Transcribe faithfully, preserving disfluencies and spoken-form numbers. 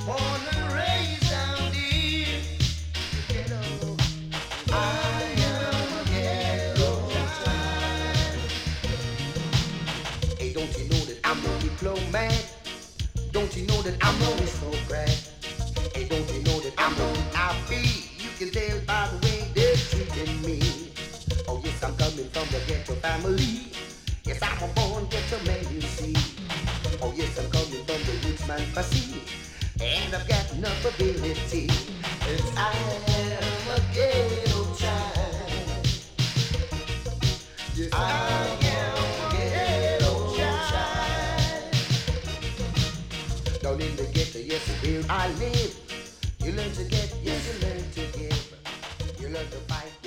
Born and raised down here. Ghetto. I am a ghetto child. Hey, don't you know that I'm no diplomat? Don't you know that I'm no aristocrat? Hey, don't you know that I'm no I P? You can tell by the way they're treating me. Oh yes, I'm coming from the ghetto family. Yes, I'm a born ghetto man, you see. Oh yes, I'm coming from the rich man fussy. And I've got enough ability. Yes, I am a ghetto child. Yes, I am a ghetto child. Down in the ghetto, yes, where I live. You learn to get, yes, you learn to give. You learn to fight.